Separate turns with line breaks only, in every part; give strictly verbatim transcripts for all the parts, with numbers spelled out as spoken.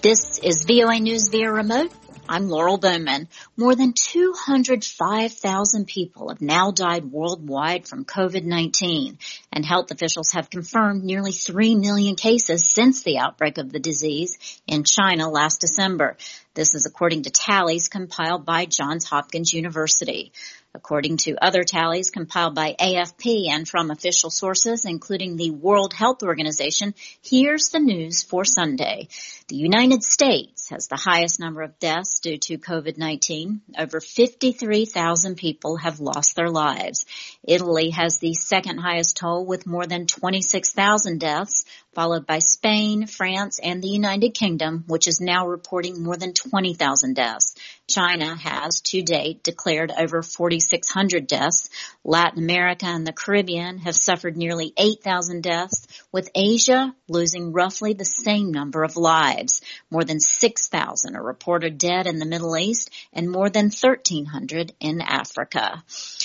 This is V O A News via remote. I'm Laurel Bowman. More than two hundred five thousand people have now died worldwide from COVID nineteen, and health officials have confirmed nearly three million cases since the outbreak of the disease in China last December. This is according to tallies compiled by Johns Hopkins University. According to other tallies compiled by A F P and from official sources, including the World Health Organization, here's the news for Sunday. The United States has the highest number of deaths due to COVID nineteen. Over fifty-three thousand people have lost their lives. Italy has the second highest toll with more than twenty-six thousand deaths, followed by Spain, France, and the United Kingdom, which is now reporting more than twenty thousand deaths. China has, to date, declared over forty-six hundred deaths. Latin America and the Caribbean have suffered nearly eight thousand deaths, with Asia losing roughly the same number of lives. More than six thousand are reported dead in the Middle East and more than thirteen hundred in Africa.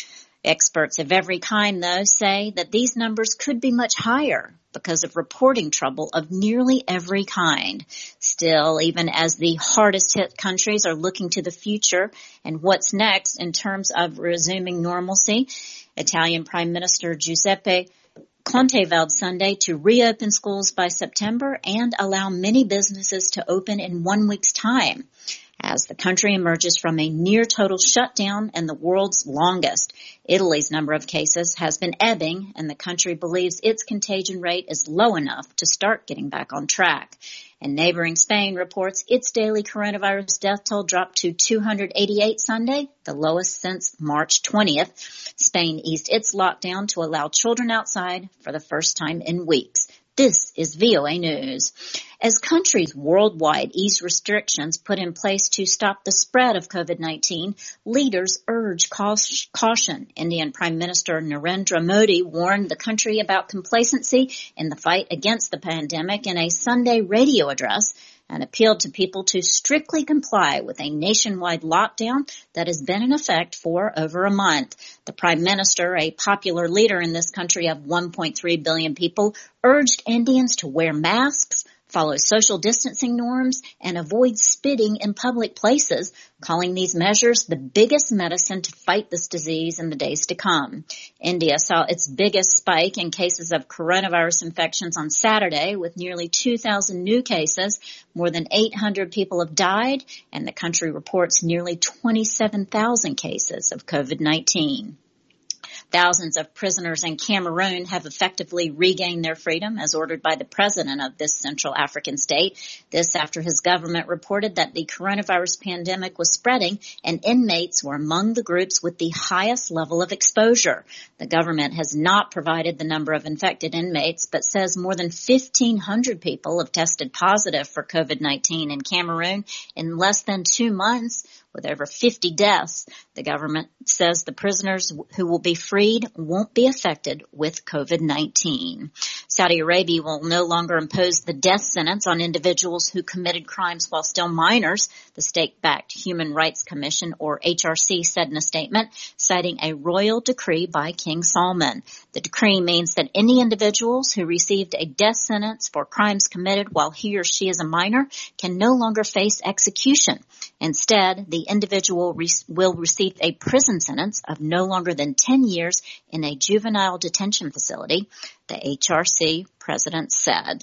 Experts of every kind, though, say that these numbers could be much higher because of reporting trouble of nearly every kind. Still, even as the hardest hit countries are looking to the future and what's next in terms of resuming normalcy, Italian Prime Minister Giuseppe Conte vowed Sunday to reopen schools by September and allow many businesses to open in one week's time, as the country emerges from a near-total shutdown and the world's longest. Italy's number of cases has been ebbing, and the country believes its contagion rate is low enough to start getting back on track. And neighboring Spain reports its daily coronavirus death toll dropped to two hundred eighty-eight Sunday, the lowest since March twentieth. Spain eased its lockdown to allow children outside for the first time in weeks. This is V O A News. As countries worldwide ease restrictions put in place to stop the spread of COVID nineteen, leaders urge caution. Indian Prime Minister Narendra Modi warned the country about complacency in the fight against the pandemic in a Sunday radio address, and appealed to people to strictly comply with a nationwide lockdown that has been in effect for over a month. The Prime Minister, a popular leader in this country of one point three billion people, urged Indians to wear masks, follow social distancing norms, and avoid spitting in public places, calling these measures the biggest medicine to fight this disease in the days to come. India saw its biggest spike in cases of coronavirus infections on Saturday, with nearly two thousand new cases. More than eight hundred people have died, and the country reports nearly twenty-seven thousand cases of COVID nineteen. Thousands of prisoners in Cameroon have effectively regained their freedom as ordered by the president of this Central African state. This after his government reported that the coronavirus pandemic was spreading and inmates were among the groups with the highest level of exposure. The government has not provided the number of infected inmates, but says more than fifteen hundred people have tested positive for COVID nineteen in Cameroon in less than two months. With over fifty deaths, the government says the prisoners who will be freed won't be affected with COVID nineteen. Saudi Arabia will no longer impose the death sentence on individuals who committed crimes while still minors, the state-backed Human Rights Commission, or H R C, said in a statement, citing a royal decree by King Salman. The decree means that any individuals who received a death sentence for crimes committed while he or she is a minor can no longer face execution. Instead, the individual re- will receive a prison sentence of no longer than ten years in a juvenile detention facility, the H R C president said.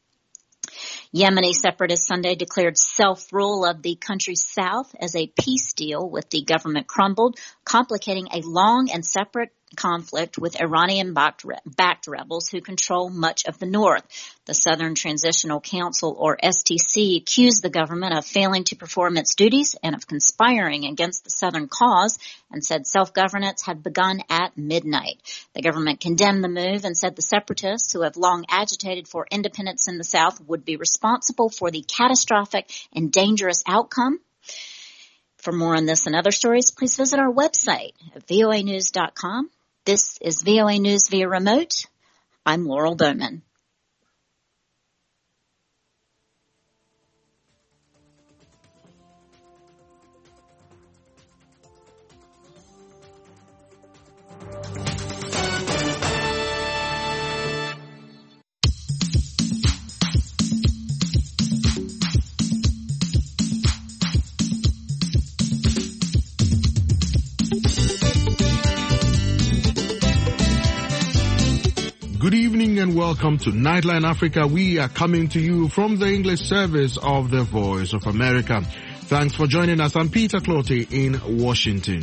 Yemeni separatists Sunday declared self-rule of the country's south as a peace deal with the government crumbled, complicating a long and separate conflict with Iranian-backed backed rebels who control much of the north. The Southern Transitional Council, or S T C, accused the government of failing to perform its duties and of conspiring against the Southern cause, and said self-governance had begun at midnight. The government condemned the move and said the separatists, who have long agitated for independence in the South, would be responsible for the catastrophic and dangerous outcome. For more on this and other stories, please visit our website at V O A news dot com. This is V O A News via remote. I'm Laurel Bowman.
Good evening and welcome to Nightline Africa. We are coming to you from the English service of the Voice of America. Thanks for joining us. I'm Peter Clottey in Washington.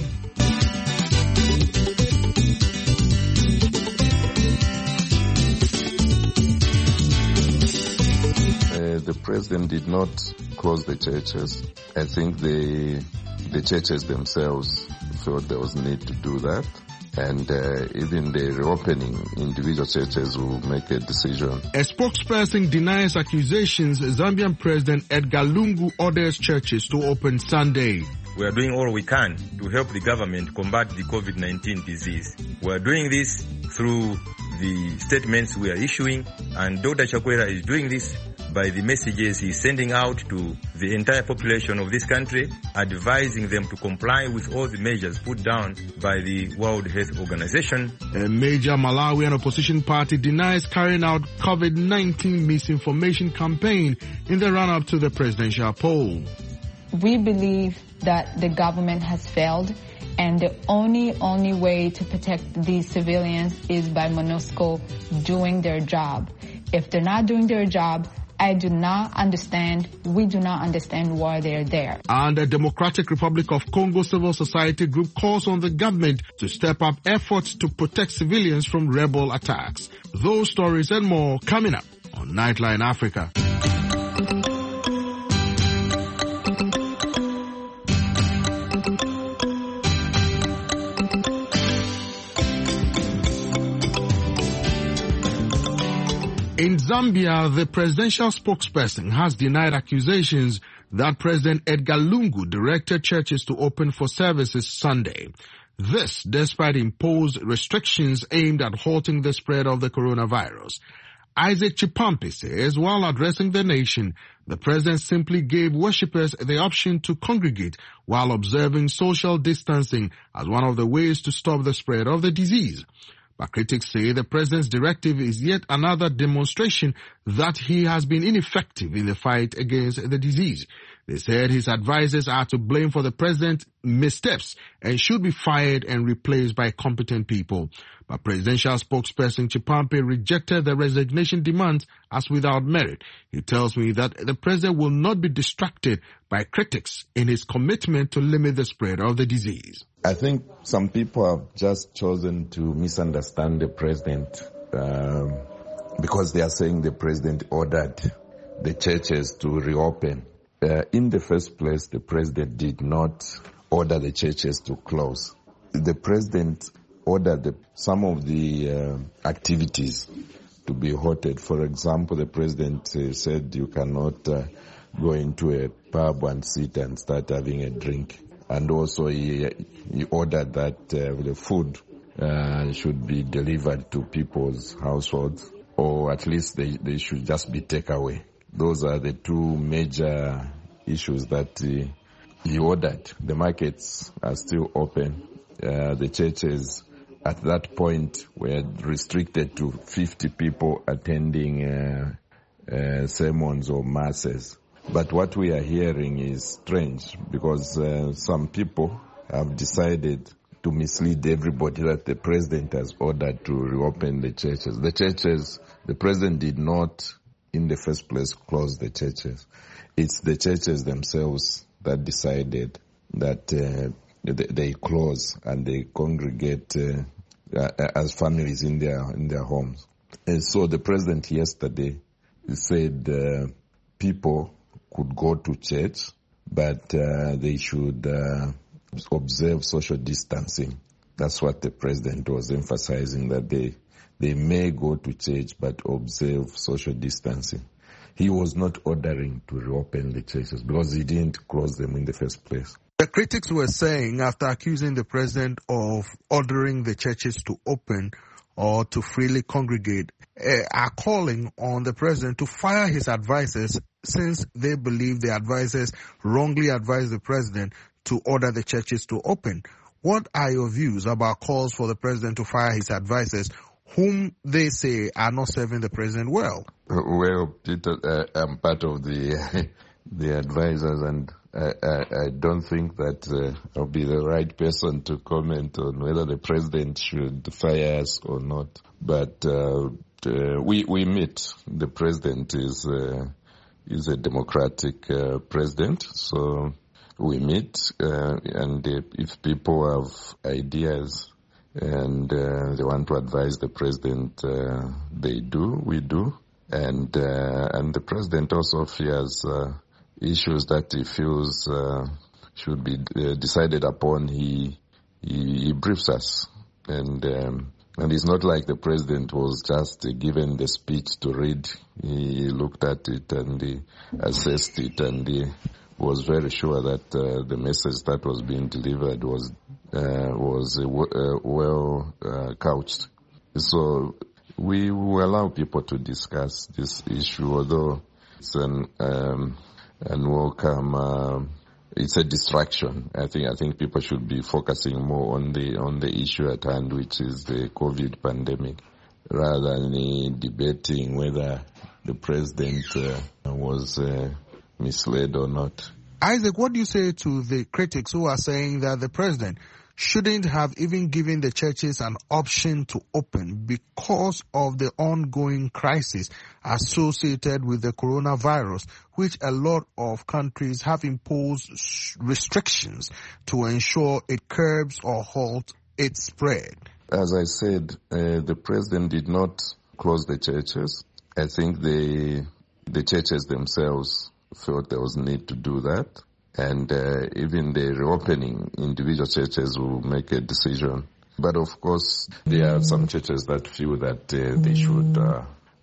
Uh, the president did not close the churches. I think the the churches themselves felt there was need to do that. And uh, even the reopening, individual churches will make a decision.
A spokesperson denies accusations Zambian President Edgar Lungu orders churches to open Sunday.
We are doing all we can to help the government combat the COVID nineteen disease. We are doing this through the statements we are issuing, and Doctor Chakwera is doing this by the messages he's sending out to the entire population of this country, advising them to comply with all the measures put down by the World Health Organization.
A major Malawian opposition party denies carrying out COVID nineteen misinformation campaign in the run-up to the presidential poll.
We believe that the government has failed, and the only, only way to protect these civilians is by MONUSCO doing their job. If they're not doing their job, I do not understand, we do not understand why they're there.
And the Democratic Republic of Congo civil society group calls on the government to step up efforts to protect civilians from rebel attacks. Those stories and more coming up on Nightline Africa. In Zambia, the presidential spokesperson has denied accusations that President Edgar Lungu directed churches to open for services Sunday. This despite imposed restrictions aimed at halting the spread of the coronavirus. Isaac Chipampi says while addressing the nation, the president simply gave worshippers the option to congregate while observing social distancing as one of the ways to stop the spread of the disease. But critics say the president's directive is yet another demonstration that he has been ineffective in the fight against the disease. They said his advisors are to blame for the president's missteps and should be fired and replaced by competent people. But presidential spokesperson Chipampi rejected the resignation demands as without merit. He tells me that the president will not be distracted by critics in his commitment to limit the spread of the disease.
I think some people have just chosen to misunderstand the president um, because they are saying the president ordered the churches to reopen. Uh, in the first place, the president did not order the churches to close. The president ordered the, some of the uh, activities to be halted. For example, the president uh, said you cannot uh, go into a pub and sit and start having a drink. And also he, he ordered that uh, the food uh, should be delivered to people's households, or at least they, they should just be takeaway. Those are the two major issues that he, he ordered. The markets are still open. Uh, the churches at that point were restricted to fifty people attending uh, uh, sermons or masses. But what we are hearing is strange because uh, some people have decided to mislead everybody that the president has ordered to reopen the churches. The churches, the president did not in the first place close the churches. It's the churches themselves that decided that uh, they, they close and they congregate uh, as families in their in their homes. And so the president yesterday said uh, people could go to church, but uh, they should uh, observe social distancing. That's what the president was emphasizing, that they they may go to church but observe social distancing. He was not ordering to reopen the churches because he didn't close them in the first place.
The critics were saying, after accusing the president of ordering the churches to open or to freely congregate, uh, are calling on the president to fire his advisors since they believe the advisors wrongly advised the president to order the churches to open. What are your views about calls for the president to fire his advisors, whom they say are not serving the president well?
Well, Peter, uh, I'm part of the the advisors, and I, I, I don't think that uh, I'll be the right person to comment on whether the president should fire us or not. But uh, uh, we we meet. The president is uh, is a democratic uh, president, so we meet, uh, and if people have ideas and uh, they want to advise the president, uh, they do, we do, and uh, and the president also fears uh, issues that he feels uh, should be uh, decided upon. He, he he briefs us, and um, and it's not like the president was just uh, given the speech to read. He looked at it and he assessed it, and he was very sure that uh, the message that was being delivered was uh, was uh, w- uh, well uh, couched. So we will allow people to discuss this issue, although it's an um, unwelcome. Uh, it's a distraction. I think I think people should be focusing more on the on the issue at hand, which is the COVID pandemic, rather than uh, debating whether the president uh, was uh, misled or not.
Isaac, what do you say to the critics who are saying that the president shouldn't have even given the churches an option to open because of the ongoing crisis associated with the coronavirus, which a lot of countries have imposed restrictions to ensure it curbs or halts its spread?
As I said, uh, the president did not close the churches. I think the the churches themselves felt there was need to do that. And uh, even the reopening, individual churches will make a decision. But of course, there are some churches that feel that uh, they should uh,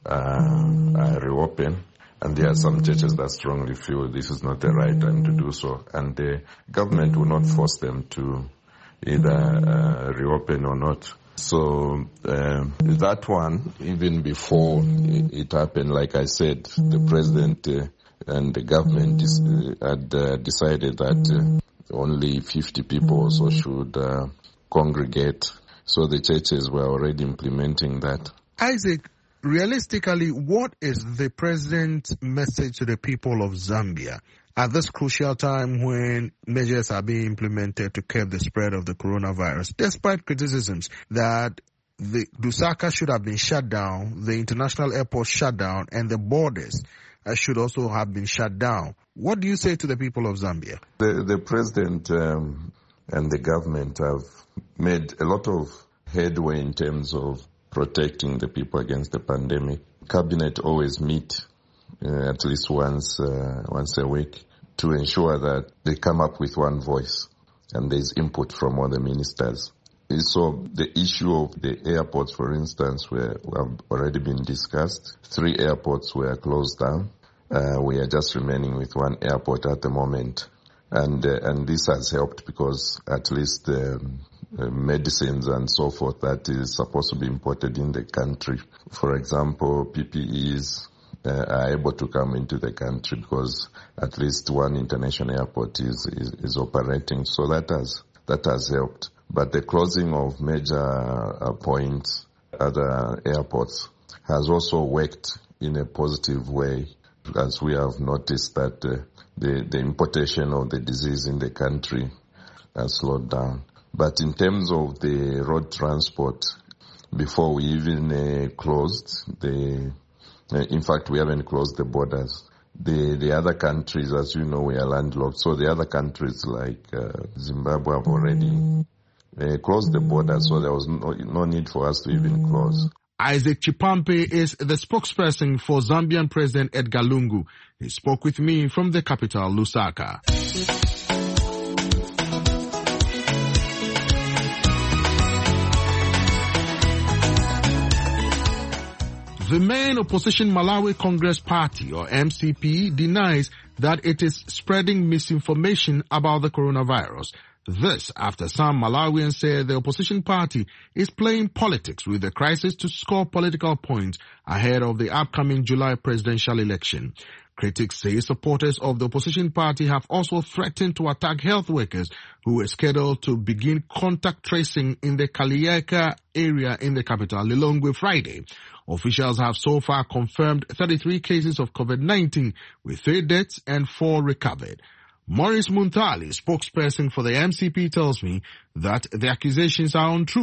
uh, uh, reopen. And there are some churches that strongly feel this is not the right time to do so. And the government will not force them to either uh, reopen or not. So uh, that one, even before it, it happened, like I said, the president uh, and the government is, uh, had uh, decided that uh, only fifty people or so should uh, congregate. So the churches were already implementing that.
Isaac, realistically, what is the president's message to the people of Zambia at this crucial time when measures are being implemented to curb the spread of the coronavirus, despite criticisms that the Lusaka should have been shut down, the international airport shut down, and the borders uh, should also have been shut down? What do you say to the people of Zambia?
The, the president um, and the government have made a lot of headway in terms of protecting the people against the pandemic. Cabinet always meet uh, at least once uh, once a week to ensure that they come up with one voice and there's input from all the ministers. So the issue of the airports, for instance, were, have already been discussed. Three airports were closed down. Uh, we are just remaining with one airport at the moment. And uh, and this has helped because at least um, uh, medicines and so forth that is supposed to be imported in the country, for example, P P Es uh, are able to come into the country because at least one international airport is, is, is operating. So that has that has helped. But the closing of major uh, points, other airports, has also worked in a positive way, as we have noticed that uh, the, the importation of the disease in the country has slowed down. But in terms of the road transport, before we even uh, closed, the, uh, in fact, we haven't closed the borders. The the other countries, as you know, we are landlocked. So the other countries like uh, Zimbabwe have already uh, closed the border, so there was no, no need for us to even close.
Isaac Chipampe is the spokesperson for Zambian President Edgar Lungu. He spoke with me from the capital, Lusaka. The main opposition Malawi Congress Party, or M C P, denies that it is spreading misinformation about the coronavirus. This after some Malawians say the opposition party is playing politics with the crisis to score political points ahead of the upcoming July presidential election. Critics say supporters of the opposition party have also threatened to attack health workers who were scheduled to begin contact tracing in the Kaliyeka area in the capital, Lilongwe, Friday. Officials have so far confirmed thirty-three cases of COVID nineteen, with three deaths and four recovered. Maurice Muntali, spokesperson for the M C P, tells me that the accusations are untrue.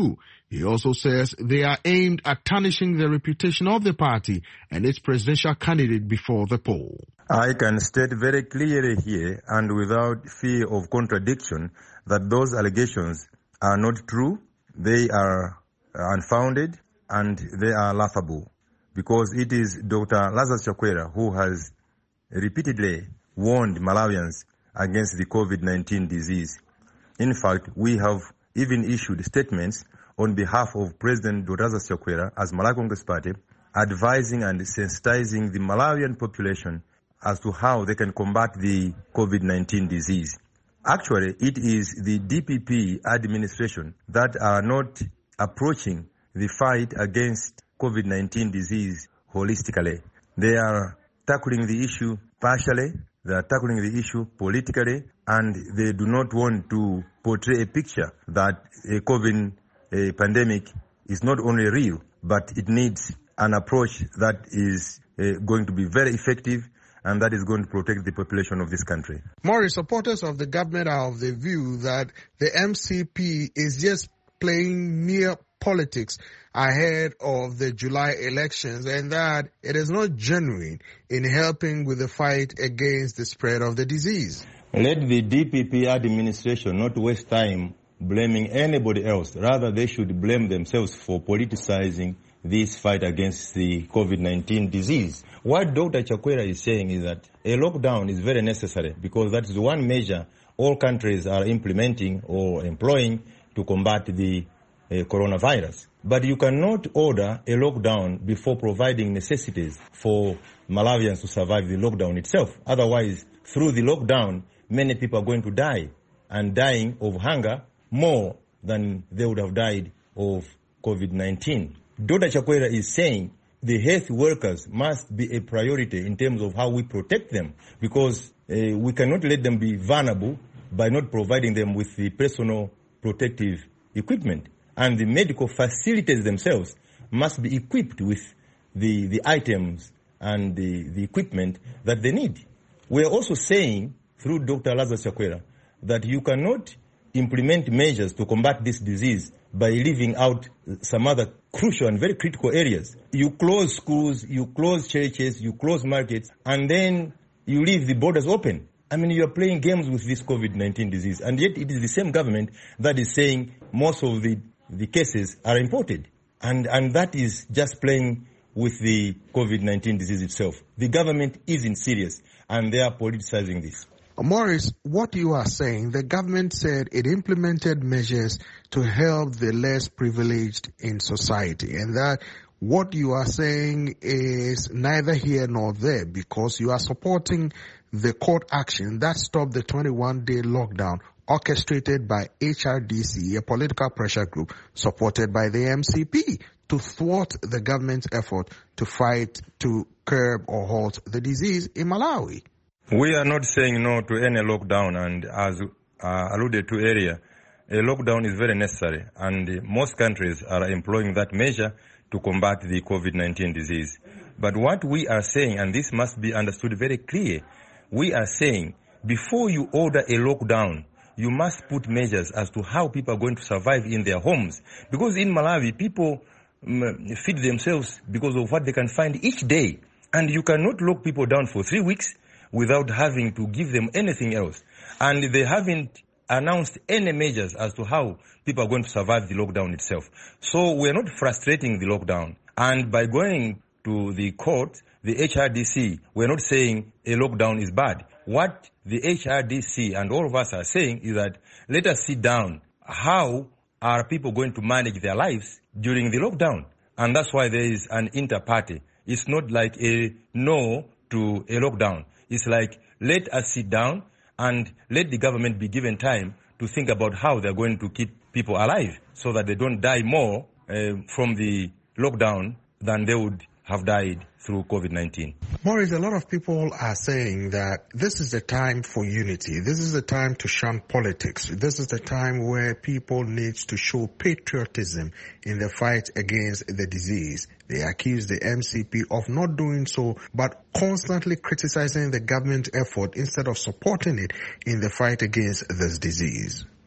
He also says they are aimed at tarnishing the reputation of the party and its presidential candidate before the poll.
I can state very clearly here and without fear of contradiction that those allegations are not true, they are unfounded, and they are laughable, because it is Doctor Lazarus Chakwera who has repeatedly warned Malawians against the COVID nineteen disease. In fact, we have even issued statements on behalf of President Doctor Lazarus Chakwera as Malawi Congress Party, advising and sensitizing the Malawian population as to how they can combat the COVID nineteen disease. Actually, it is the D P P administration that are not approaching the fight against COVID nineteen disease holistically. They are tackling the issue partially, they are tackling the issue politically, and they do not want to portray a picture that a COVID a pandemic is not only real, but it needs an approach that is uh, going to be very effective and that is going to protect the population of this country.
Maurice, supporters of the government are of the view that the M C P is just playing mere politics ahead of the July elections and that it is not genuine in helping with the fight against the spread of the disease.
Let the D P P administration not waste time blaming anybody else. Rather, they should blame themselves for politicizing this fight against the COVID nineteen disease. What Doctor Chakwera is saying is that a lockdown is very necessary because that is one measure all countries are implementing or employing to combat the uh, coronavirus. But you cannot order a lockdown before providing necessities for Malawians to survive the lockdown itself. Otherwise, through the lockdown, many people are going to die, and dying of hunger more than they would have died of COVID nineteen. Doctor Chakwera is saying the health workers must be a priority in terms of how we protect them, because uh, we cannot let them be vulnerable by not providing them with the personal protective equipment. And the medical facilities themselves must be equipped with the, the items and the, the equipment that they need. We are also saying, through Doctor Lazarus Chakwera, that you cannot implement measures to combat this disease by leaving out some other crucial and very critical areas. You close schools, you close churches, you close markets, and then you leave the borders open. I mean, you are playing games with this COVID nineteen disease, and yet it is the same government that is saying most of the, the cases are imported. And, and that is just playing with the COVID nineteen disease itself. The government isn't serious, and they are politicizing this.
Maurice, what you are saying, the government said it implemented measures to help the less privileged in society, and that what you are saying is neither here nor there, because you are supporting the court action that stopped the twenty-one day lockdown orchestrated by H R D C, a political pressure group supported by the M C P, to thwart the government's effort to fight to curb or halt the disease in Malawi.
We are not saying no to any lockdown, and as uh, alluded to earlier, a lockdown is very necessary, and uh, most countries are employing that measure to combat the COVID nineteen disease. But what we are saying, and this must be understood very clear, we are saying before you order a lockdown, you must put measures as to how people are going to survive in their homes. Because in Malawi, people um, feed themselves because of what they can find each day. And you cannot lock people down for three weeks without having to give them anything else. And they haven't announced any measures as to how people are going to survive the lockdown itself. So we're not frustrating the lockdown. And by going to the court, the H R D C, we're not saying a lockdown is bad. What the H R D C and all of us are saying is that let us sit down. How are people going to manage their lives during the lockdown? And that's why there is an inter-party. It's not like a no to a lockdown. It's like, let us sit down and let the government be given time to think about how they're going to keep people alive so that they don't die more uh, from the lockdown than they would have died through COVID nineteen.
Maurice, a lot of people are saying that this is the time for unity. This is the time to shun politics. This is the time where people need to show patriotism in the fight against the disease. They accuse the M C P of not doing so, but constantly criticizing the government effort instead of supporting it in the fight against this disease.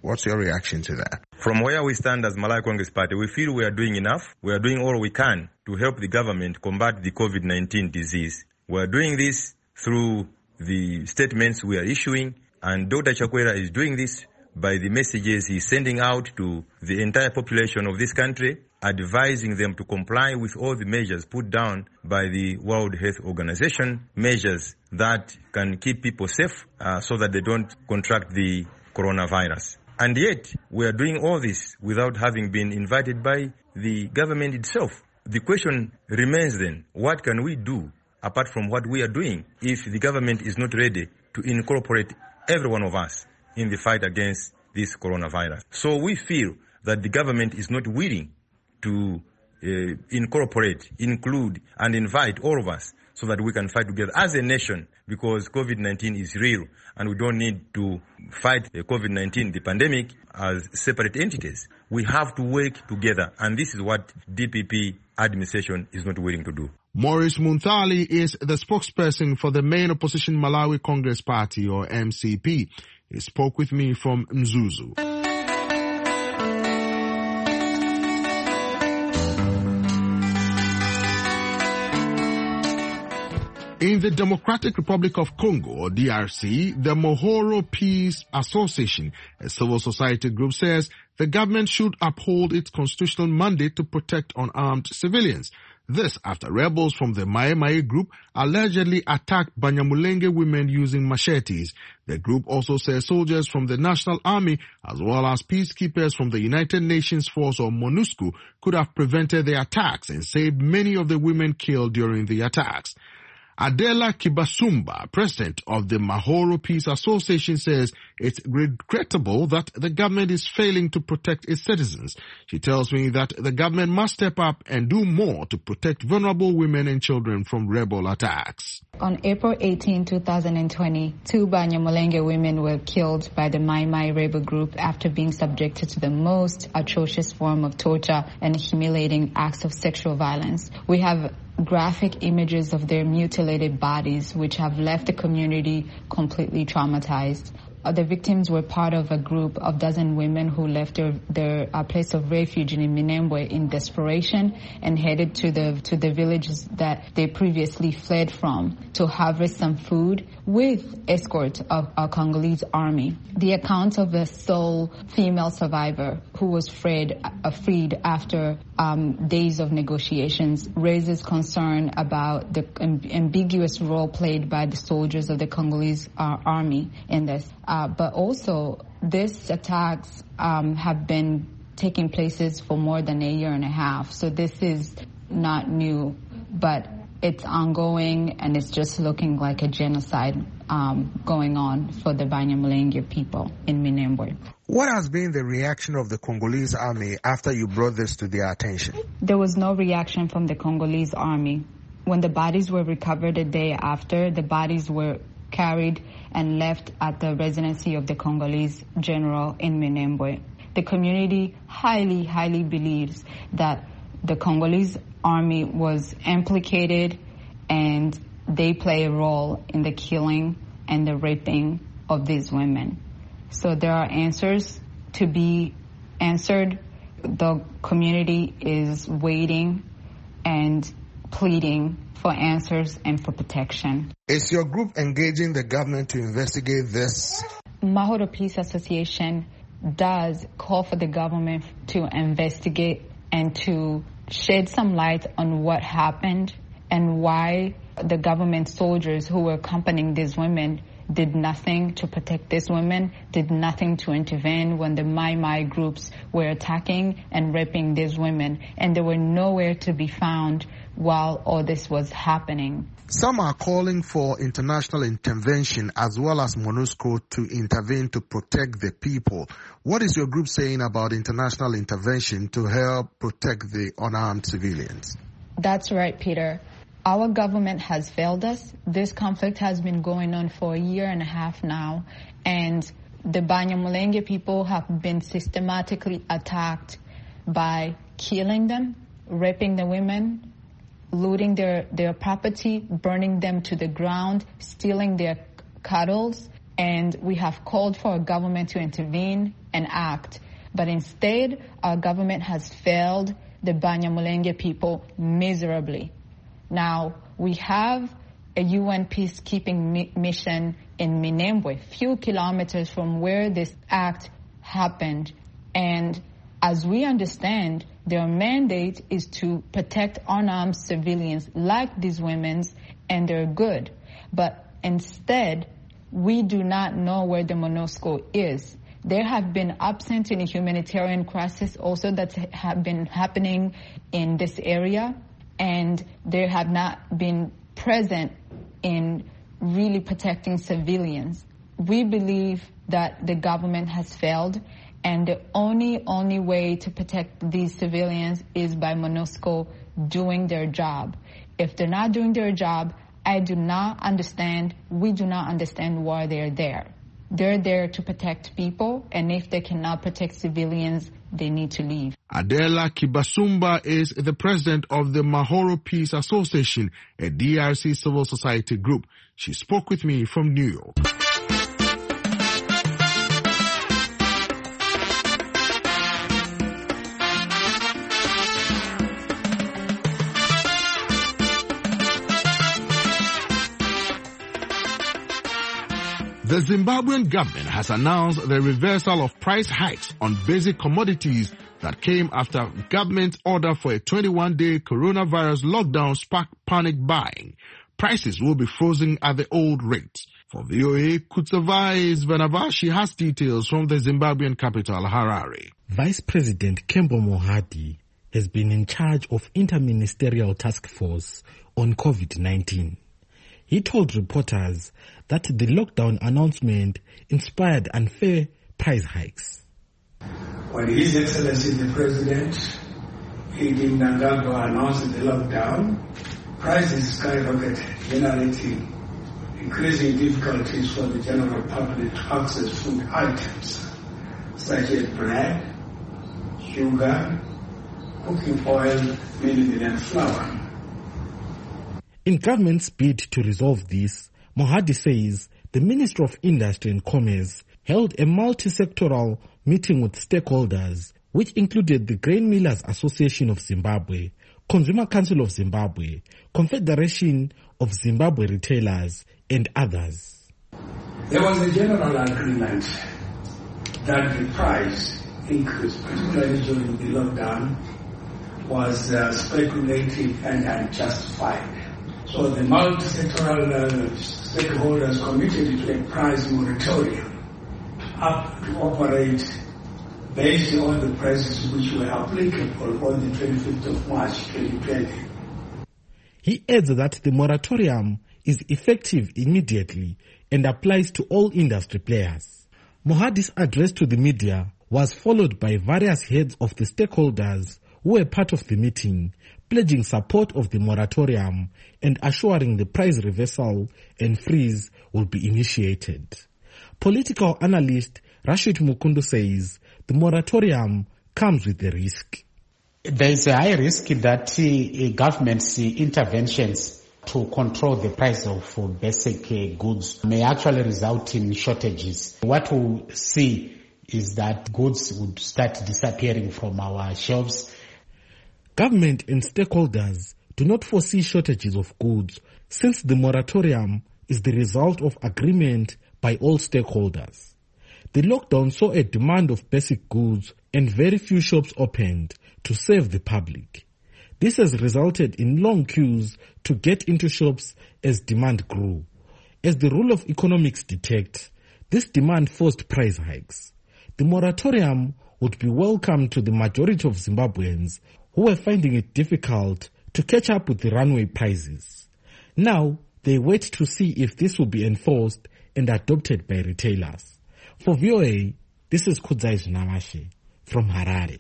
What's your reaction to that?
From where we stand as Malawi Congress Party, we feel we are doing enough. We are doing all we can to help the government combat the COVID nineteen disease. We are doing this through the statements we are issuing, and Doctor Chakwera is doing this by the messages he's sending out to the entire population of this country, advising them to comply with all the measures put down by the World Health Organization, measures that can keep people safe uh, so that they don't contract the coronavirus. And yet, we are doing all this without having been invited by the government itself. The question remains then, what can we do apart from what we are doing if the government is not ready to incorporate every one of us in the fight against this coronavirus? So we feel that the government is not willing to uh, incorporate, include, and invite all of us so that we can fight together as a nation, because COVID nineteen is real and we don't need to fight the COVID nineteen, the pandemic, as separate entities. We have to work together, and this is what D P P administration is not willing to do.
Maurice Munthali is the spokesperson for the main opposition Malawi Congress Party, or M C P. He spoke with me from Mzuzu. In the Democratic Republic of Congo, or D R C, the Mahoro Peace Association, a civil society group, says the government should uphold its constitutional mandate to protect unarmed civilians. This after rebels from the Mai Mai group allegedly attacked Banyamulenge women using machetes. The group also says soldiers from the National Army as well as peacekeepers from the United Nations Force, or MONUSCO, could have prevented the attacks and saved many of the women killed during the attacks. Adela Kibasumba, president of the Mahoro Peace Association, says it's regrettable that the government is failing to protect its citizens. She tells me that the government must step up and do more to protect vulnerable women and children from rebel attacks.
On April eighteenth, twenty twenty, two Banyamulenge women were killed by the Mai Mai rebel group after being subjected to the most atrocious form of torture and humiliating acts of sexual violence. We have graphic images of their mutilated bodies, which have left the community completely traumatized. Uh, the victims were part of a group of dozen women who left their, their uh, place of refuge in Minembwe in desperation and headed to the to the villages that they previously fled from to harvest some food with escort of a Congolese army. The account of a sole female survivor who was freed, uh, freed after um, days of negotiations raises concern about the amb- ambiguous role played by the soldiers of the Congolese uh, army in this. Uh, but also, these attacks um, have been taking places for more than a year and a half. So this is not new, but it's ongoing, and it's just looking like a genocide um, going on for the Banyamulenge people in Minembwe.
What has been the reaction of the Congolese army after you brought this to their attention?
There was no reaction from the Congolese army. When the bodies were recovered the day after, the bodies were carried and left at the residency of the Congolese general in Minembwe. The community highly, highly believes that the Congolese army was implicated and they play a role in the killing and the raping of these women. So there are answers to be answered. The community is waiting and pleading for answers and for protection.
Is your group engaging the government to investigate this?
Mahoro Peace Association does call for the government to investigate and to shed some light on what happened and why the government soldiers who were accompanying these women did nothing to protect these women, did nothing to intervene when the Mai Mai groups were attacking and raping these women, and they were nowhere to be found while all this was happening.
Some are calling for international intervention as well as MONUSCO to intervene to protect the people. What is your group saying about international intervention to help protect the unarmed civilians?
That's right, Peter. Our government has failed us. This conflict has been going on for a year and a half now, and the Banyamulenge people have been systematically attacked by killing them, raping the women, looting their, their property, burning them to the ground, stealing their cattle, and we have called for our government to intervene and act. But instead, our government has failed the Banyamulenge people miserably. Now, we have a U N peacekeeping mi- mission in Minembwe, few kilometers from where this act happened. And as we understand, their mandate is to protect unarmed civilians like these women, and they're good. But instead, we do not know where the MONUSCO is. There have been absent in a humanitarian crisis also that have been happening in this area, and they have not been present in really protecting civilians. We believe that the government has failed, and the only, only way to protect these civilians is by MONUSCO doing their job. If they're not doing their job, I do not understand, we do not understand why they're there. They're there to protect people, and if they cannot protect civilians, they need to leave.
Adela Kibasumba is the president of the Mahoro Peace Association, a D R C civil society group. She spoke with me from New York. The Zimbabwean government has announced the reversal of price hikes on basic commodities that came after government's order for a twenty-one day coronavirus lockdown sparked panic buying. Prices will be frozen at the old rates. For V O A, Kutsavais Vanavashi has details from the Zimbabwean capital, Harare.
Vice President Kembo Mohadi has been in charge of Interministerial Task Force on COVID nineteen. He told reporters that the lockdown announcement inspired unfair price hikes.
When His Excellency the President, he in Nangagwa, announced the lockdown, prices skyrocketed, generating increasing difficulties for the general public to access food items such as bread, sugar, cooking oil, milk and flour.
In government's bid to resolve this, Mohadi says the Ministry of Industry and Commerce held a multi-sectoral meeting with stakeholders, which included the Grain Millers Association of Zimbabwe, Consumer Council of Zimbabwe, Confederation of Zimbabwe Retailers, and others.
There was a general agreement that the price increase, particularly during the lockdown, was uh, speculative and unjustified. So the multi-sectoral uh, stakeholders committed to a price moratorium up to operate based on the prices which were applicable on the twenty-fifth of March twenty twenty.
He adds that the moratorium is effective immediately and applies to all industry players. Mohadi's address to the media was followed by various heads of the stakeholders who were part of the meeting, pledging support of the moratorium and assuring the price reversal and freeze will be initiated. Political analyst Rashid Mukundu says the moratorium comes with a risk.
There is a high risk that uh, government's uh, interventions to control the price of uh, basic uh, goods may actually result in shortages. What we'll see is that goods would start disappearing from our shelves.
Government and stakeholders do not foresee shortages of goods since the moratorium is the result of agreement by all stakeholders. The lockdown saw a demand of basic goods and very few shops opened to serve the public. This has resulted in long queues to get into shops as demand grew. As the rule of economics detects, this demand forced price hikes. The moratorium would be welcome to the majority of Zimbabweans who were finding it difficult to catch up with the runaway prices. Now, they wait to see if this will be enforced and adopted by retailers. For V O A, this is Kudzai Namashe from Harare.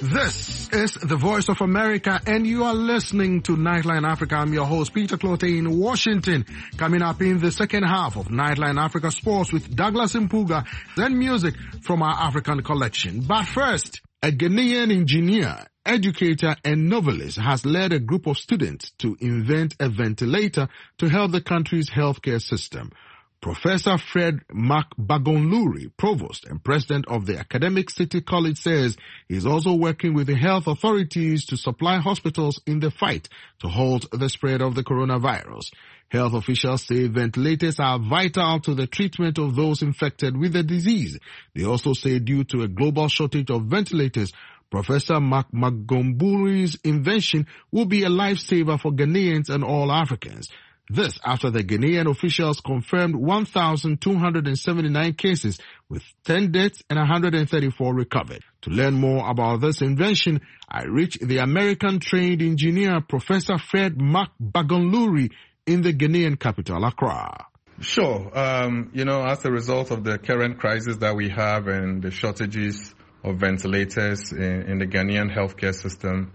This is the Voice of America, and you are listening to Nightline Africa. I'm your host, Peter Clote in Washington. Coming up in the second half of Nightline Africa Sports with Douglas Mpuga, then music from our African collection. But first, a Ghanaian engineer, educator, and novelist has led a group of students to invent a ventilator to help the country's healthcare system. Professor Fred Mac-Bagonluri, Provost and President of the Academic City College, says he's also working with the health authorities to supply hospitals in the fight to halt the spread of the coronavirus. Health officials say ventilators are vital to the treatment of those infected with the disease. They also say due to a global shortage of ventilators, Professor Mac-Bagonluri's invention will be a lifesaver for Ghanaians and all Africans. This after the Ghanaian officials confirmed one thousand two hundred seventy-nine cases with ten deaths and one hundred thirty-four recovered. To learn more about this invention, I reached the American-trained engineer Professor Fred Mac-Bagonluri in the Ghanaian capital, Accra.
Sure. Um, you know, as a result of the current crisis that we have and the shortages of ventilators in, in the Ghanaian healthcare system,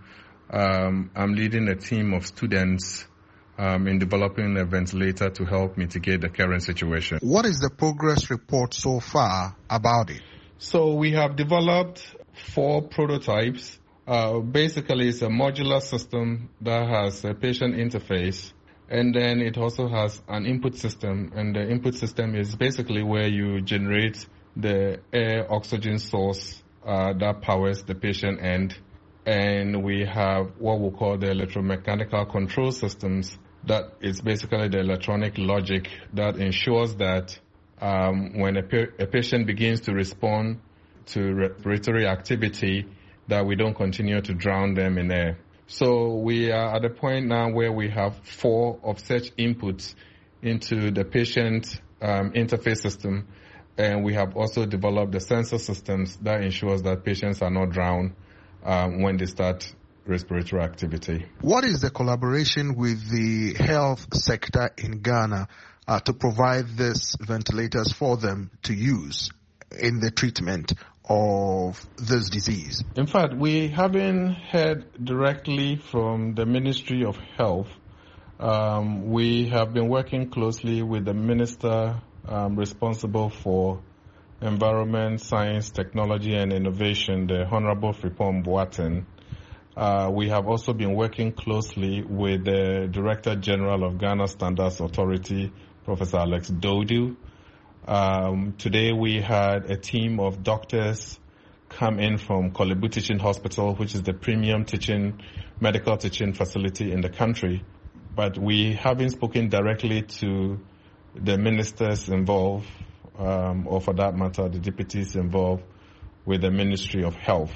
um, I'm leading a team of students Um, in developing a ventilator to help mitigate the current situation.
What is the progress report so far about it?
So we have developed four prototypes. Uh, basically, it's a modular system that has a patient interface, and then it also has an input system, and the input system is basically where you generate the air oxygen source uh, that powers the patient end. And we have what we call the electromechanical control systems. That is basically the electronic logic that ensures that um, when a, pa- a patient begins to respond to respiratory activity, that we don't continue to drown them in air. So we are at a point now where we have four of such inputs into the patient um, interface system, and we have also developed the sensor systems that ensures that patients are not drowned um, when they start respiratory activity.
What is the collaboration with the health sector in Ghana uh, to provide these ventilators for them to use in the treatment of this disease?
In fact, we haven't heard directly from the Ministry of Health. Um, we have been working closely with the minister um, responsible for Environment, Science, Technology and Innovation, the Honorable Frimpong Boateng. Uh, we have also been working closely with the Director General of Ghana Standards Authority, Professor Alex Dodu. Um, today we had a team of doctors come in from Korle Bu Teaching Hospital, which is the premium teaching, medical teaching facility in the country. But we haven't spoken directly to the ministers involved, um, or for that matter, the deputies involved with the Ministry of Health.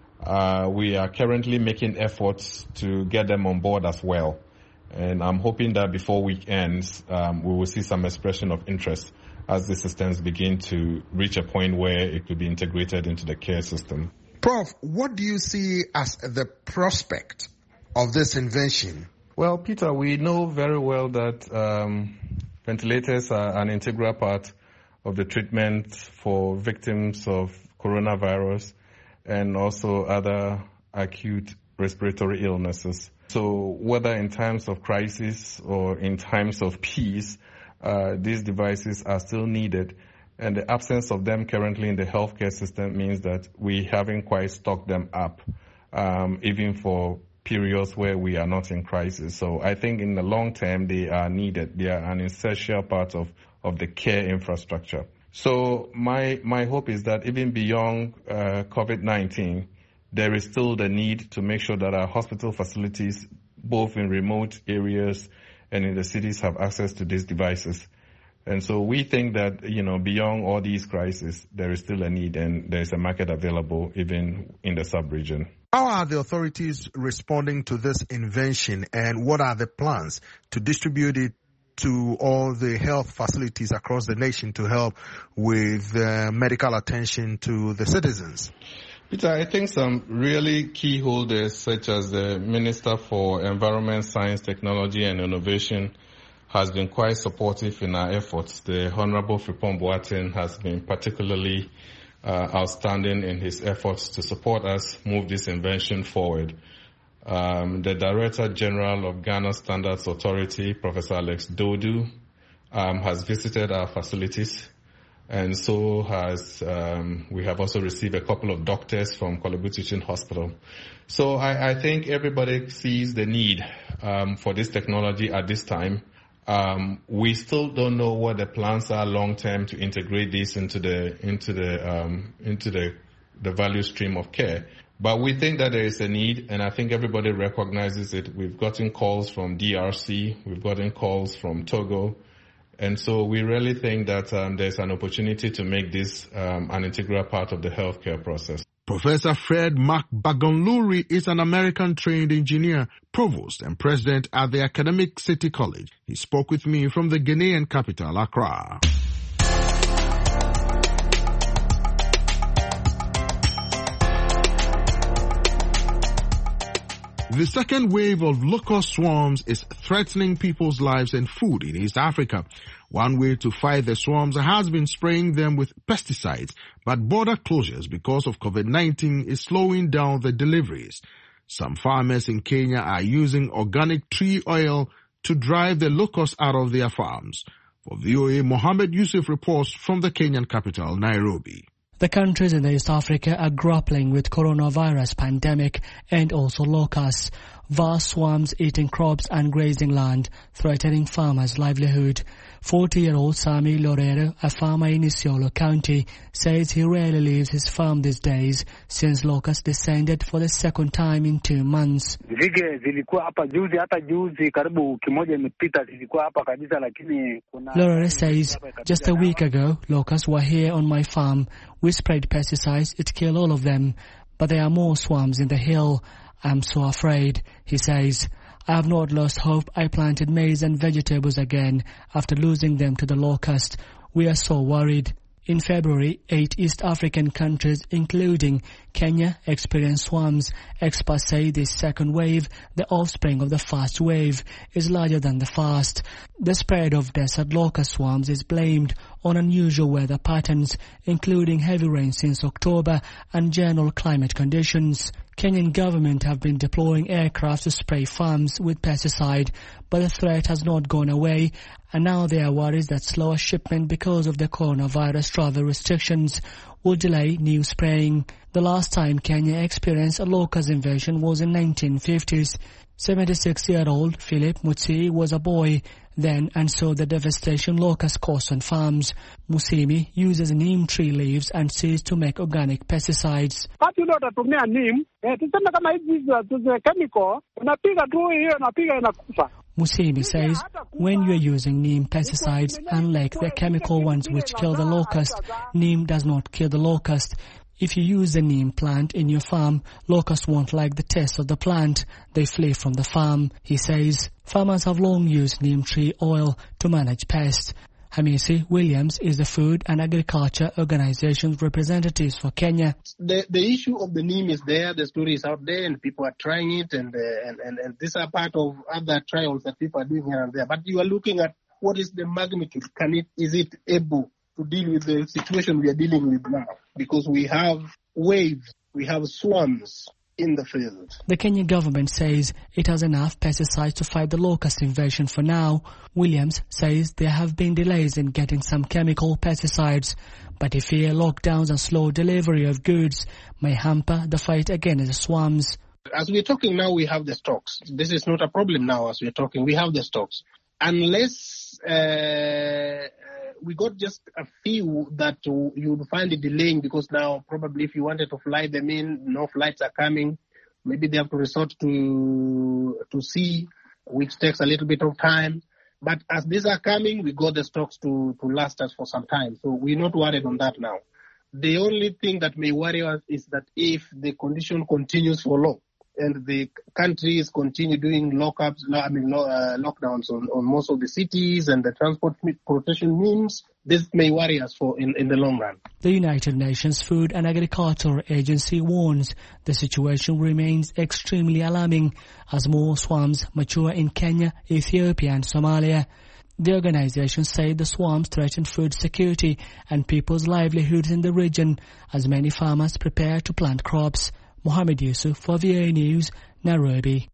Uh, we are currently making efforts to get them on board as well. And I'm hoping that before week ends, um, we will see some expression of interest as the systems begin to reach a point where it could be integrated into the care system.
Prof, what do you see as the prospect of this invention?
Well, Peter, we know very well that um, ventilators are an integral part of the treatment for victims of coronavirus and also other acute respiratory illnesses. So whether in times of crisis or in times of peace, uh, these devices are still needed. And the absence of them currently in the healthcare system means that we haven't quite stocked them up, um, even for periods where we are not in crisis. So I think in the long term, they are needed. They are an essential part of, of the care infrastructure. So my my hope is that even beyond uh, COVID nineteen, there is still the need to make sure that our hospital facilities, both in remote areas and in the cities, have access to these devices. And so we think that, you know, beyond all these crises, there is still a need and there is a market available even in the sub-region.
How are the authorities responding to this invention, and what are the plans to distribute it to all the health facilities across the nation to help with uh, medical attention to the citizens?
Peter, I think some really key holders, such as the Minister for Environment, Science, Technology and Innovation, has been quite supportive in our efforts. The Honorable Frimpong Boateng has been particularly uh, outstanding in his efforts to support us move this invention forward. Um, the Director General of Ghana Standards Authority, Professor Alex Dodu, um, has visited our facilities, and so has um, we have also received a couple of doctors from Korle Bu Teaching Hospital. So I, I think everybody sees the need um, for this technology at this time. Um, we still don't know what the plans are long term to integrate this into the into the um, into the the value stream of care. But we think that there is a need, and I think everybody recognizes it. We've gotten calls from D R C, we've gotten calls from Togo, and so we really think that um, there's an opportunity to make this um, an integral part of the healthcare process.
Professor Fred Makbagonluri is an American-trained engineer, provost and president at the Academic City College. He spoke with me from the Ghanaian capital, Accra. The second wave of locust swarms is threatening people's lives and food in East Africa. One way to fight the swarms has been spraying them with pesticides, but border closures because of COVID nineteen is slowing down the deliveries. Some farmers in Kenya are using organic tree oil to drive the locusts out of their farms. For V O A, Mohammed Yusuf reports from the Kenyan capital, Nairobi.
The countries in East Africa are grappling with coronavirus pandemic and also locusts, vast swarms eating crops and grazing land, threatening farmers' livelihood. forty-year-old Sami Lorero, a farmer in Isiolo County, says he rarely leaves his farm these days since locusts descended for the second time in two months. Lorero says, just a week ago, locusts were here on my farm. We sprayed pesticides, it killed all of them. But there are more swarms in the hill. I'm so afraid, he says. I have not lost hope. I planted maize and vegetables again after losing them to the locust. We are so worried. In February, eight East African countries, including Kenya, experienced swarms. Experts say this second wave, the offspring of the first wave, is larger than the first. The spread of desert locust swarms is blamed on unusual weather patterns, including heavy rain since October and general climate conditions. Kenyan government have been deploying aircraft to spray farms with pesticide, but the threat has not gone away, and now there are worries that slower shipment because of the coronavirus travel restrictions will delay new spraying. The last time Kenya experienced a locust invasion was in nineteen fifties. seventy-six-year-old Philip Mutsi was a boy then and saw the devastation locusts caused on farms. Musimi uses neem tree leaves and seeds to make organic pesticides. Musimi says when you are using neem pesticides, unlike the chemical ones which kill the locust, neem does not kill the locust. If you use the neem plant in your farm, locusts won't like the taste of the plant. They flee from the farm, he says. Farmers have long used neem tree oil to manage pests. Hamisi Williams is the Food and Agriculture Organization's representative for Kenya.
The the issue of the neem is there, the story is out there, and people are trying it, and, uh, and, and, and these are part of other trials that people are doing here and there. But you are looking at what is the magnitude. Can it, is it able to deal with the situation we are dealing with now? Because we have waves, we have swarms in the field.
The Kenyan government says it has enough pesticides to fight the locust invasion for now. Williams says there have been delays in getting some chemical pesticides, but he fears lockdowns and slow delivery of goods may hamper the fight against the swarms.
As we're talking now, we have the stocks. This is not a problem now as we're talking. We have the stocks. Unless uh, we got just a few that you would find it delaying, because now probably if you wanted to fly them in, no flights are coming. Maybe they have to resort to to sea, which takes a little bit of time. But as these are coming, we got the stocks to, to last us for some time. So we're not worried on that now. The only thing that may worry us is that if the condition continues for long, and the countries continue doing lockups, I mean uh, lockdowns on, on most of the cities and the transportation means, this may worry us for in, in the long run.
The United Nations Food and Agriculture Agency warns the situation remains extremely alarming as more swarms mature in Kenya, Ethiopia and Somalia. The organization said the swarms threaten food security and people's livelihoods in the region as many farmers prepare to plant crops. Mohammed Yusuf for V O A News, Nairobi.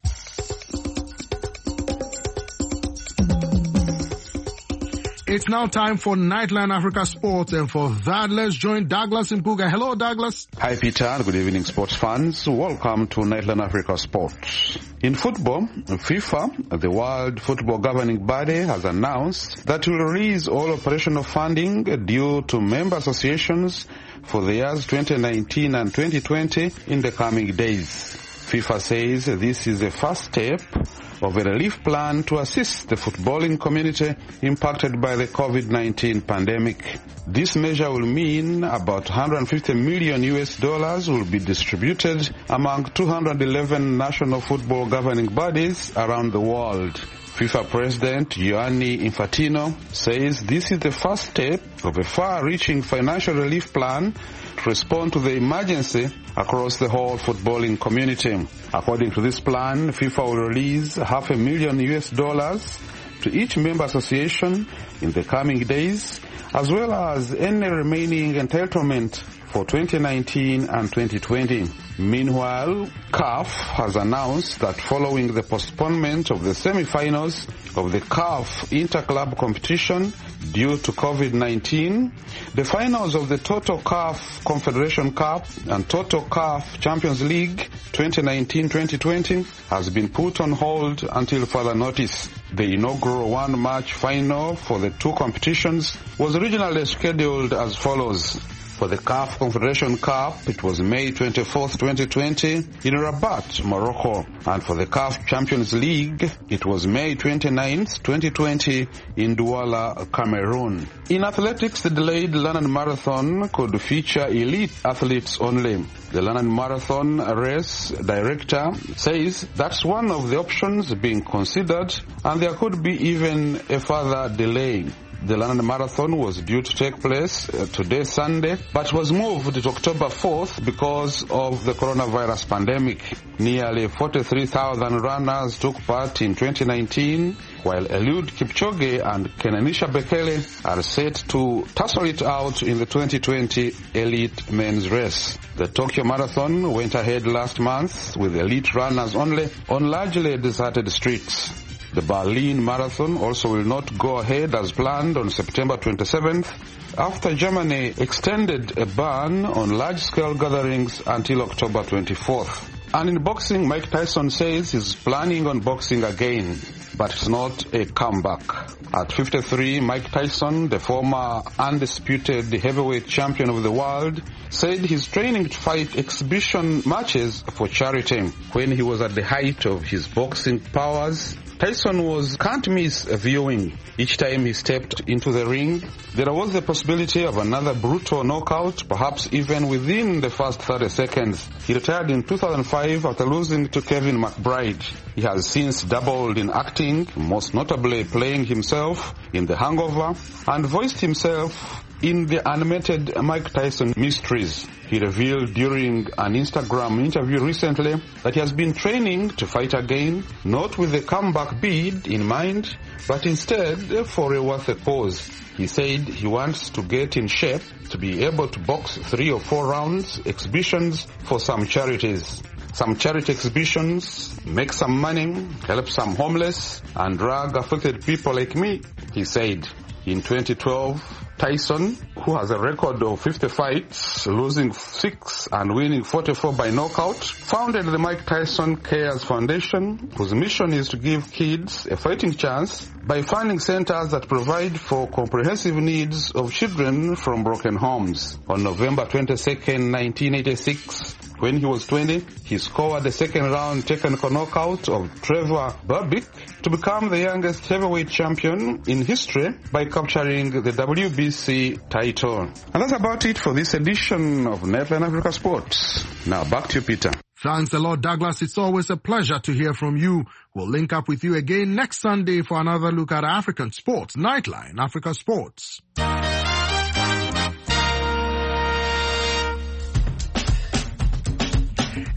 It's now time for Nightline Africa Sports, and for that, let's join Douglas Mpuga. Hello, Douglas.
Hi, Peter, and good evening, sports fans. Welcome to Nightline Africa Sports. In football, FIFA, the World Football Governing Body, has announced that it will release all operational funding due to member associations for the years twenty nineteen and twenty twenty in the coming days. FIFA says this is the first step of a relief plan to assist the footballing community impacted by the COVID nineteen pandemic. This measure will mean about one hundred fifty million U S dollars will be distributed among two hundred eleven national football governing bodies around the world. FIFA President Gianni Infantino says this is the first step of a far-reaching financial relief plan to respond to the emergency across the whole footballing community. According to this plan, FIFA will release half a million U S dollars to each member association in the coming days, as well as any remaining entitlement for twenty nineteen and twenty twenty. Meanwhile, C A F has announced that following the postponement of the semi-finals of the C A F Interclub competition due to COVID nineteen, the finals of the Toto C A F Confederation Cup and Toto C A F Champions League twenty nineteen twenty twenty has been put on hold until further notice. The inaugural one-match final for the two competitions was originally scheduled as follows. For the C A F Confederation Cup, it was May twenty-fourth, twenty twenty in Rabat, Morocco. And for the C A F Champions League, it was May twenty-ninth, twenty twenty in Douala, Cameroon. In athletics, the delayed London Marathon could feature elite athletes only. The London Marathon race director says that's one of the options being considered, and there could be even a further delay. The London Marathon was due to take place uh, today, Sunday, but was moved to October fourth because of the coronavirus pandemic. Nearly forty-three thousand runners took part in twenty nineteen, while Eliud Kipchoge and Kenanisha Bekele are set to tussle it out in the twenty twenty elite men's race. The Tokyo Marathon went ahead last month with elite runners only on largely deserted streets. The Berlin Marathon also will not go ahead as planned on September twenty-seventh after Germany extended a ban on large-scale gatherings until October twenty-fourth. And in boxing, Mike Tyson says he's planning on boxing again, but it's not a comeback. At fifty-three, Mike Tyson, the former undisputed heavyweight champion of the world, said he's training to fight exhibition matches for charity. When he was at the height of his boxing powers, Tyson was can't miss viewing. Each time he stepped into the ring, there was the possibility of another brutal knockout, perhaps even within the first thirty seconds. He retired in two thousand five after losing to Kevin McBride. He has since dabbled in acting, most notably playing himself in The Hangover, and voiced himself in the animated Mike Tyson Mysteries. He revealed during an Instagram interview recently that he has been training to fight again, not with a comeback bid in mind, but instead for a worth a pause. He said he wants to get in shape to be able to box three or four rounds exhibitions for some charities. Some charity exhibitions, make some money, help some homeless and drug-affected people like me, he said. In twenty twelve, Tyson, who has a record of fifty fights, losing six and winning forty-four by knockout, founded the Mike Tyson Cares Foundation, whose mission is to give kids a fighting chance by funding centers that provide for comprehensive needs of children from broken homes. On November twenty-second, nineteen eighty-six, when he was twenty, he scored the second round technical knockout of Trevor Berbick to become the youngest heavyweight champion in history by capturing the W B C title. And that's about it for this edition of Nightline Africa Sports. Now back to you, Peter.
Thanks a lot, Douglas. It's always a pleasure to hear from you. We'll link up with you again next Sunday for another look at African sports. Nightline Africa Sports.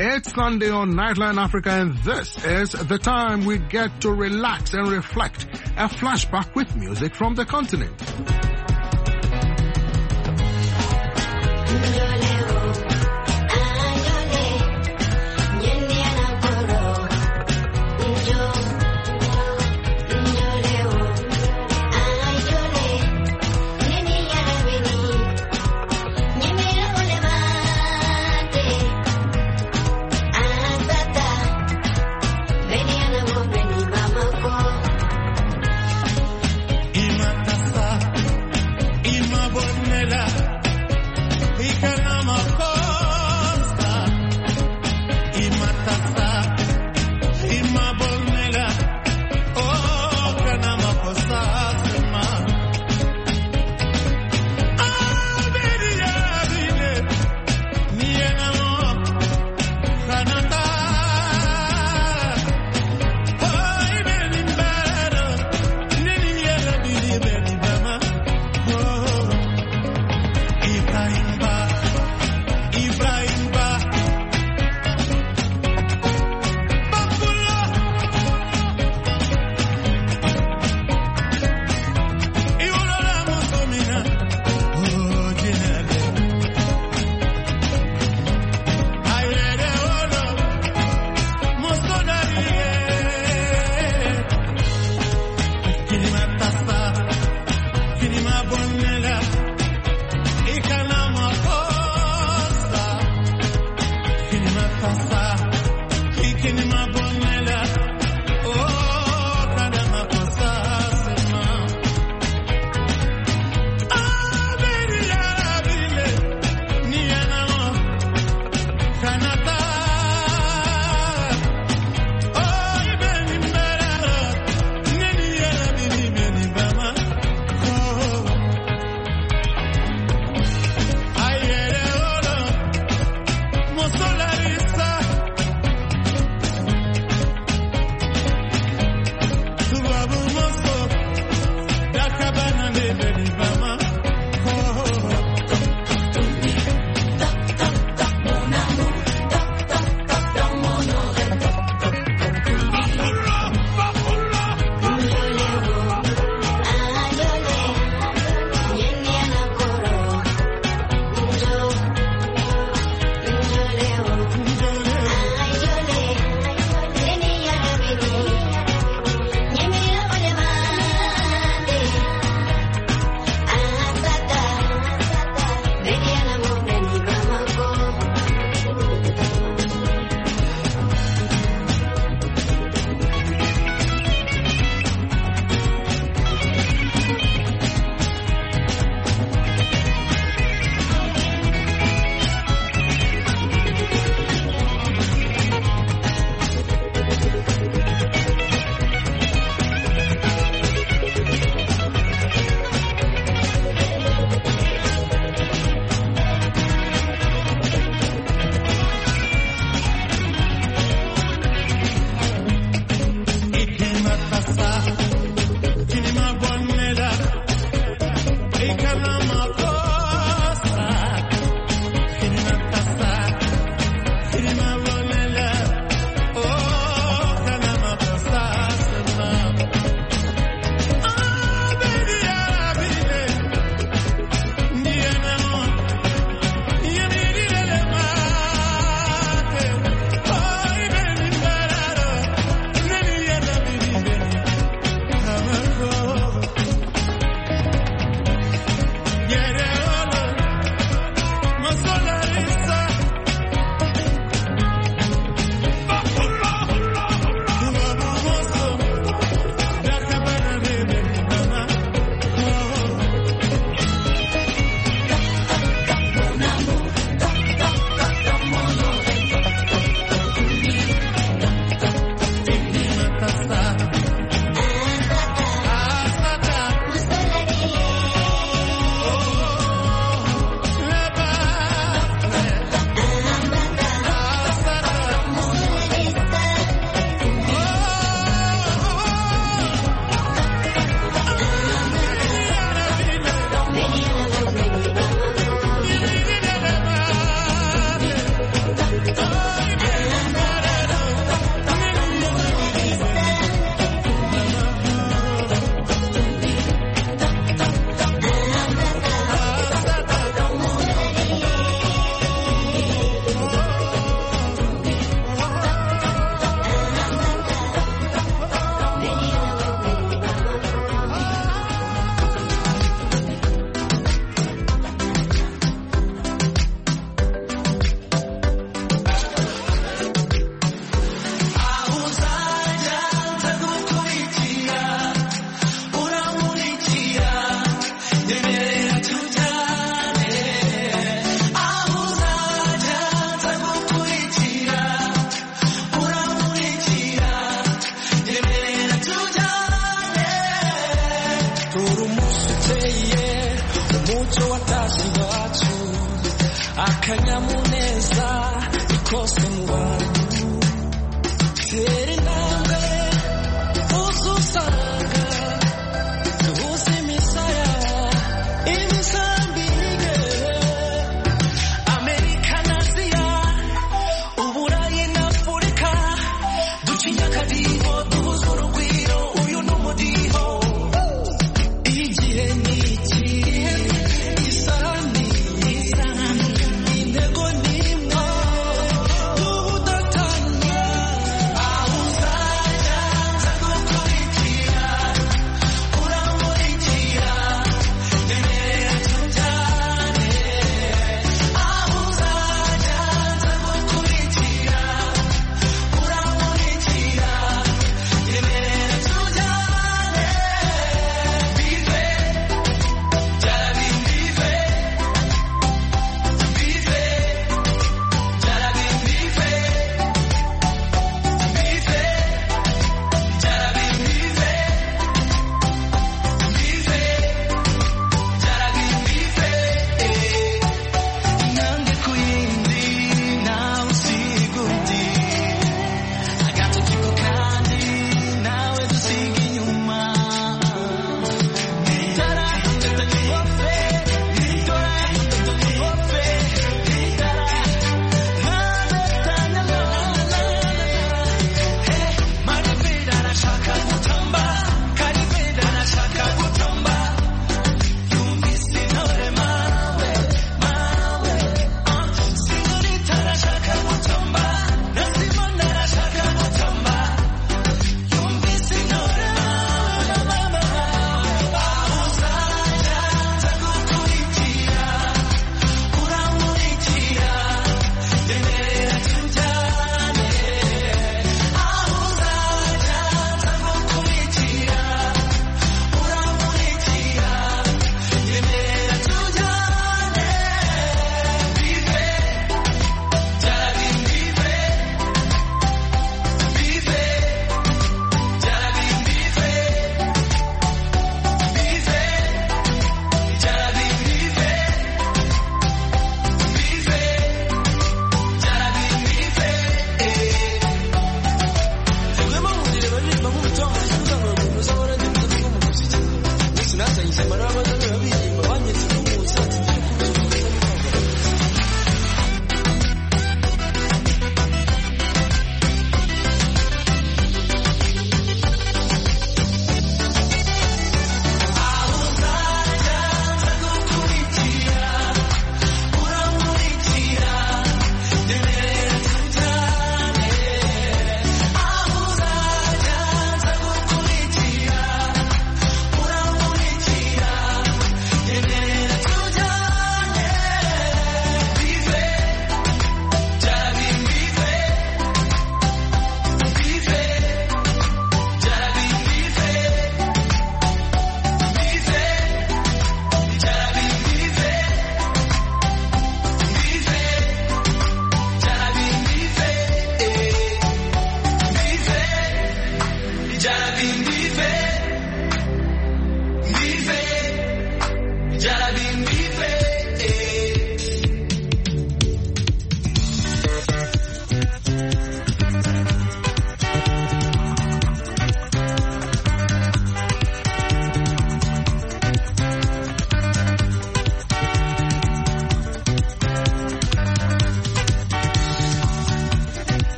It's Sunday on Nightline Africa, and this is the time we get to relax and reflect. A flashback with music from the continent.
Imatasa akanyamuneza kose mu bantu tera intambwe uzusanga duhuze imisaya imisambi ige Amerika na Aziya Uburayi na Afurika ducinya akadiho duhuze urugwiro uyu ni umudiho igihe ni iki isaha ni intego ni imwe duhuda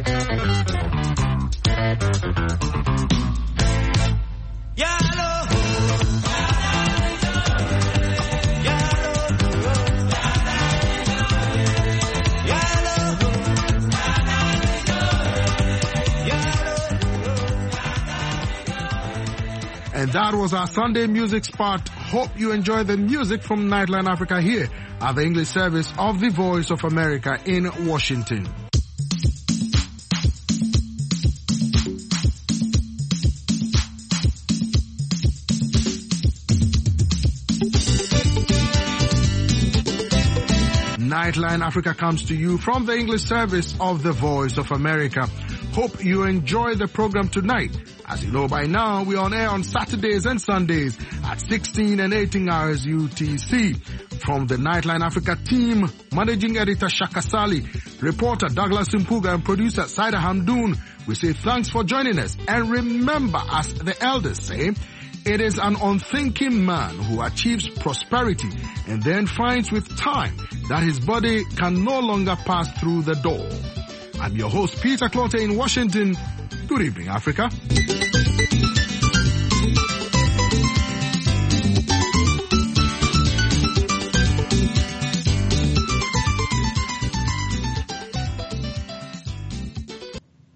And that was our Sunday music spot. Hope you enjoy the music from Nightline Africa here at the English service of the Voice of America in Washington. Nightline Africa comes to you from the English service of the Voice of America. Hope you enjoy the program tonight. As you know by now, we're on air on Saturdays and Sundays at sixteen and eighteen hours U T C. From the Nightline Africa team, managing editor Shaka Sali, reporter Douglas Mpuga, and producer Saida Hamdoun, we say thanks for joining us. And remember, as the elders say, it is an unthinking man who achieves prosperity and then finds with time that his body can no longer pass through the door. I'm your host, Peter Clotter in Washington. Good evening, Africa.